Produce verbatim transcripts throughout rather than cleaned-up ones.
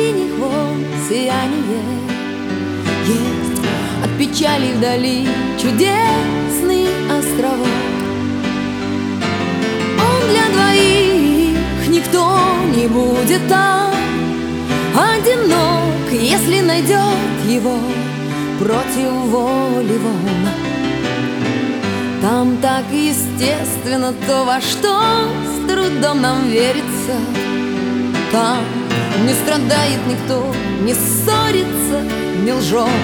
синих волн сияние. Есть от печали вдали чудесный островок. Он для двоих, никто не будет там одинок, если найдет его против воли волн. Там так естественно то, во что с трудом нам верится. Там не страдает никто, не ссорится, не лжет.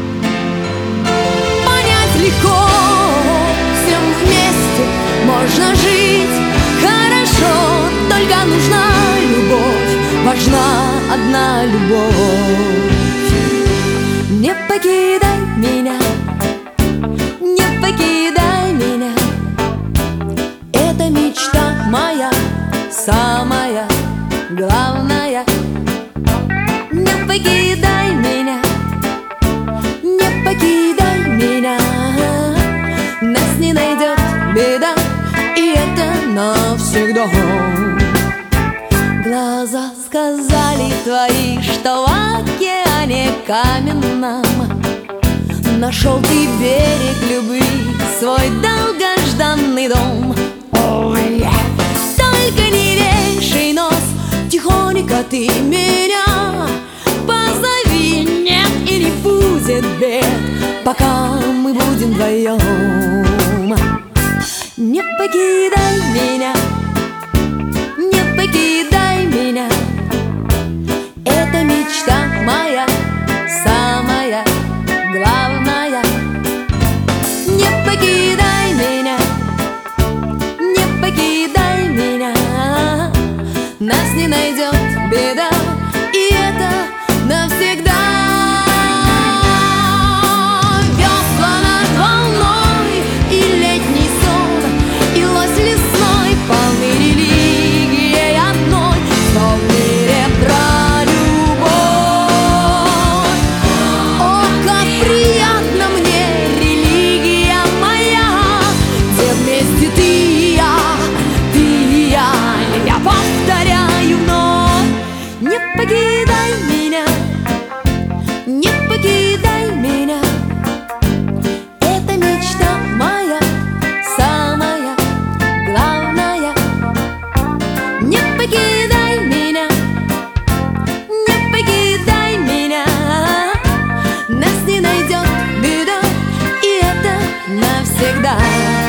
Понять легко, всем вместе можно жить хорошо. Только нужна любовь, важна одна любовь. Не покидай меня, не покидай меня. Это мечта моя, самая главная. Не покидай меня, не покидай меня. Нас не найдет беда, и это навсегда. Глаза сказали твои, что в океане каменном нашел ты берег любви, свой долгожданный дом. Oh, yeah. Только не вешай нос, тихонько ты меня позови. Нет, и не будет бед, пока мы будем вдвоем. Не покидай меня, не покидай меня. Это мечта моя, самая главная. Не покидай меня, не покидай меня. Нас не найдет беда, и это навсегда. Весла над волной и летний сон, и лось лесной полны религией одной. Но в мире про любовь. О, как приятно мне, религия моя, где вместе ты и я, ты и я. Я повторяю вновь. Не покидай меня, не покидай меня. Это мечта моя, самая главная. Не покидай меня, не покидай меня. Нас не найдет беда, и это навсегда.